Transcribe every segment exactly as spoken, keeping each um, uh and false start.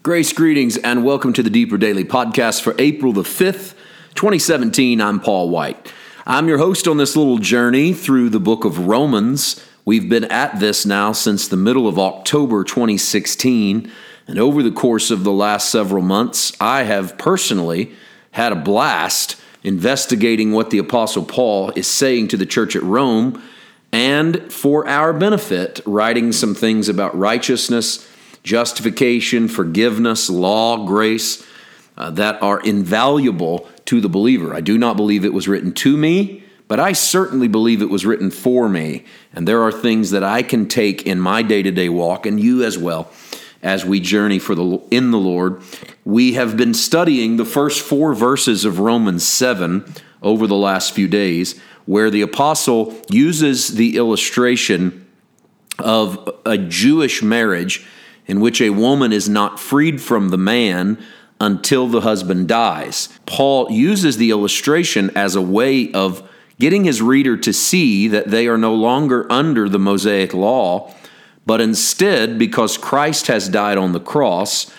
Grace, greetings, and welcome to the Deeper Daily Podcast for April the fifth, twenty seventeen. I'm Paul White. I'm your host on this little journey through the book of Romans. We've been at this now since the middle of October twenty sixteen, and over the course of the last several months, I have personally had a blast investigating what the Apostle Paul is saying to the church at Rome, and for our benefit, writing some things about righteousness, justification, forgiveness, law, grace, uh, that are invaluable to the believer. I do not believe it was written to me, but I certainly believe it was written for me. And there are things that I can take in my day-to-day walk, and you as well, as we journey for the in the Lord. We have been studying the first four verses of Romans seven over the last few days, where the apostle uses the illustration of a Jewish marriage in which a woman is not freed from the man until the husband dies. Paul uses the illustration as a way of getting his reader to see that they are no longer under the Mosaic law, but instead, because Christ has died on the cross,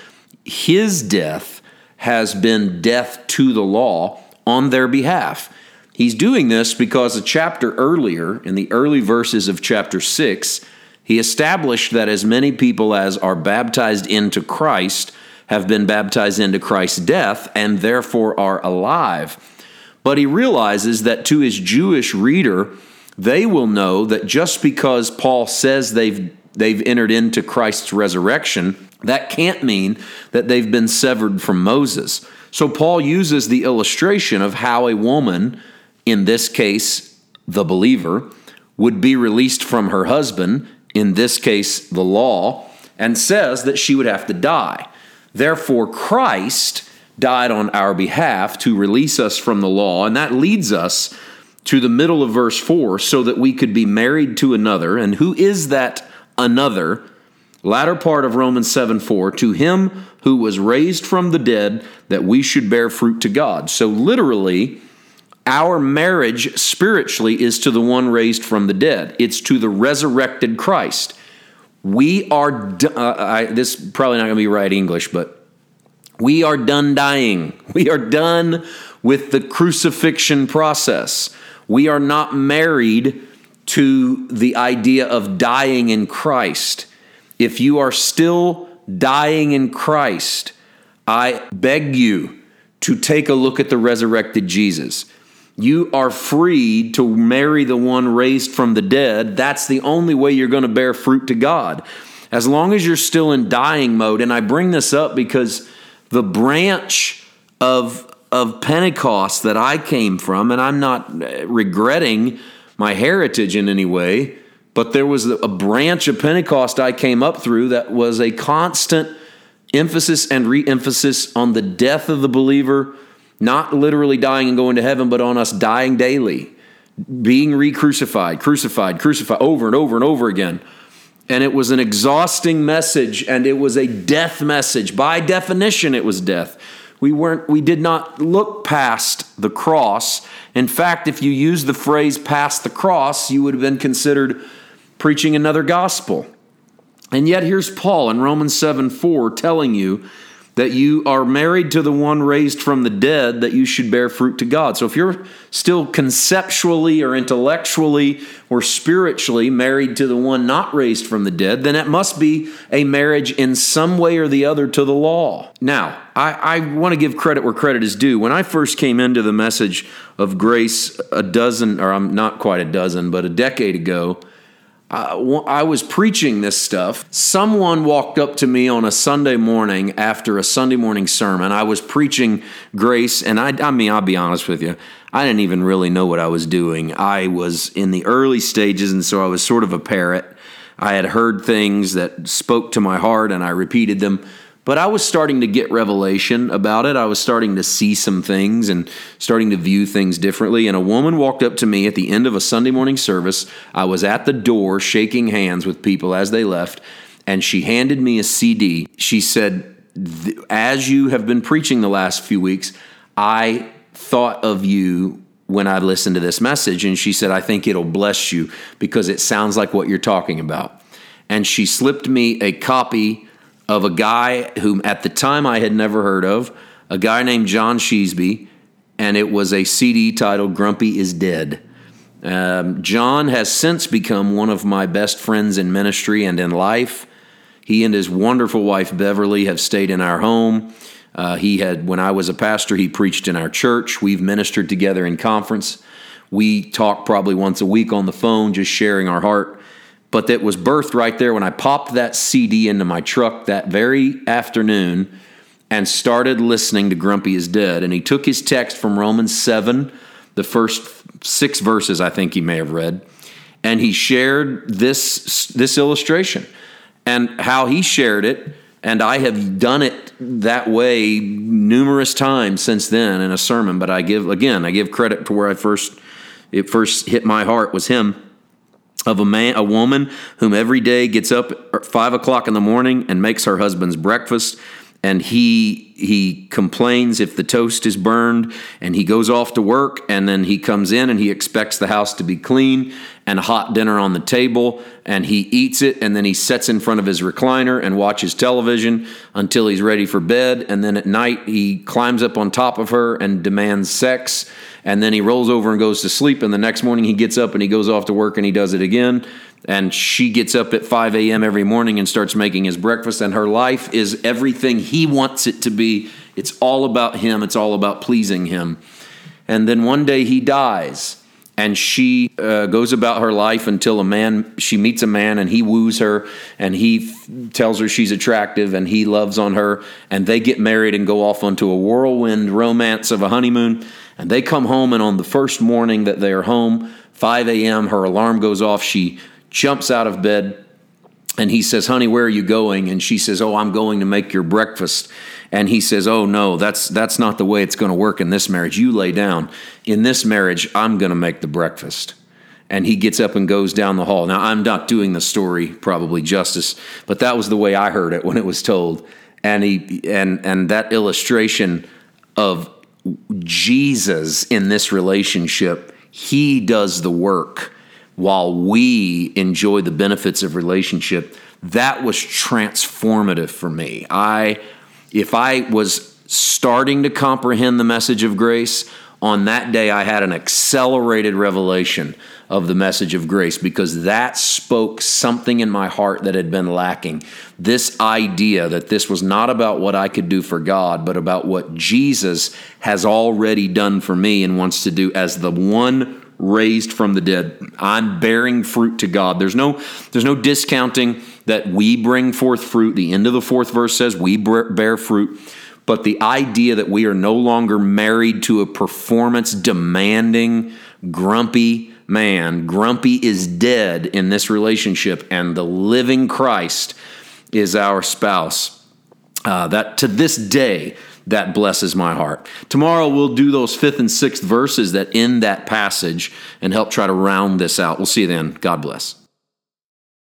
his death has been death to the law on their behalf. He's doing this because a chapter earlier, in the early verses of chapter six, he established that as many people as are baptized into Christ have been baptized into Christ's death and therefore are alive. But he realizes that to his Jewish reader, they will know that just because Paul says they've they've entered into Christ's resurrection, that can't mean that they've been severed from Moses. So Paul uses the illustration of how a woman, in this case the believer, would be released from her husband, in this case the law, and says that she would have to die. Therefore, Christ died on our behalf to release us from the law, and that leads us to the middle of verse four, so that we could be married to another. And who is that another? Latter part of Romans seven four, to him who was raised from the dead, that we should bear fruit to God. So literally, our marriage spiritually is to the one raised from the dead. It's to the resurrected Christ. We are, uh, I, this is probably not going to be right English, but we are done dying. We are done with the crucifixion process. We are not married to the idea of dying in Christ. If you are still dying in Christ, I beg you to take a look at the resurrected Jesus. You are free to marry the one raised from the dead. That's the only way you're going to bear fruit to God. As long as you're still in dying mode, and I bring this up because the branch of, of Pentecost that I came from, and I'm not regretting my heritage in any way, but there was a branch of Pentecost I came up through that was a constant emphasis and re-emphasis on the death of the believer, not literally dying and going to heaven, but on us dying daily, being re-crucified, crucified, crucified over and over and over again. And it was an exhausting message, and it was a death message. By definition, it was death. We weren't, we did not look past the cross. In fact, if you use the phrase past the cross, you would have been considered preaching another gospel. And yet here's Paul in Romans seven four telling you that you are married to the one raised from the dead, that you should bear fruit to God. So if you're still conceptually or intellectually or spiritually married to the one not raised from the dead, then it must be a marriage in some way or the other to the law. Now, I, I want to give credit where credit is due. When I first came into the message of grace a dozen, or I'm not quite a dozen, but a decade ago, I was preaching this stuff. Someone walked up to me on a Sunday morning after a Sunday morning sermon. I was preaching grace, and I, I mean, I'll be honest with you, I didn't even really know what I was doing. I was in the early stages, and so I was sort of a parrot. I had heard things that spoke to my heart, and I repeated them. But I was starting to get revelation about it. I was starting to see some things and starting to view things differently. And a woman walked up to me at the end of a Sunday morning service. I was at the door shaking hands with people as they left, and she handed me a C D. She said, as you have been preaching the last few weeks, I thought of you when I listened to this message. And she said, I think it'll bless you because it sounds like what you're talking about. And she slipped me a copy of a guy whom at the time I had never heard of, a guy named John Sheesby, and it was a C D titled Grumpy is Dead. Um, John has since become one of my best friends in ministry and in life. He and his wonderful wife, Beverly, have stayed in our home. Uh, he had, when I was a pastor, he preached in our church. We've ministered together in conference. We talk probably once a week on the phone, just sharing our heart. But that was birthed right there when I popped that C D into my truck that very afternoon and started listening to Grumpy is Dead. And he took his text from Romans seven, the first six verses I think he may have read, and he shared this, this illustration and how he shared it. And I have done it that way numerous times since then in a sermon. But I give, again, I give credit to where I first, it first hit my heart was him, of a man, a woman whom every day gets up at five o'clock in the morning and makes her husband's breakfast. And he he complains if the toast is burned, and he goes off to work, and then he comes in and he expects the house to be clean and a hot dinner on the table, and he eats it, and then he sits in front of his recliner and watches television until he's ready for bed, and then at night he climbs up on top of her and demands sex, and then he rolls over and goes to sleep, and the next morning he gets up and he goes off to work and he does it again. And she gets up at five a.m. every morning and starts making his breakfast, and her life is everything he wants it to be. It's all about him. It's all about pleasing him. And then one day he dies, and she uh, goes about her life until a man, she meets a man, and he woos her, and he f- tells her she's attractive, and he loves on her, and they get married and go off onto a whirlwind romance of a honeymoon. And they come home, and on the first morning that they are home, five a.m., her alarm goes off. She jumps out of bed, and he says, "Honey, where are you going?" And she says, "Oh, I'm going to make your breakfast." And he says, "Oh, no, that's that's not the way it's going to work in this marriage. You lay down. In this marriage, I'm going to make the breakfast." And he gets up and goes down the hall. Now, I'm not doing the story probably justice, but that was the way I heard it when it was told. And he and and that illustration of Jesus in this relationship, he does the work while we enjoy the benefits of relationship. That was transformative for me. I, if I was starting to comprehend the message of grace, on that day I had an accelerated revelation of the message of grace, because that spoke something in my heart that had been lacking. This idea that this was not about what I could do for God, but about what Jesus has already done for me and wants to do as the one raised from the dead. I'm bearing fruit to God. There's no, there's no discounting that we bring forth fruit. The end of the fourth verse says we bear fruit. But the idea that we are no longer married to a performance-demanding, grumpy man. Grumpy is dead in this relationship, and the living Christ is our spouse. Uh, that to this day, that blesses my heart. Tomorrow we'll do those fifth and sixth verses that end that passage and help try to round this out. We'll see you then. God bless.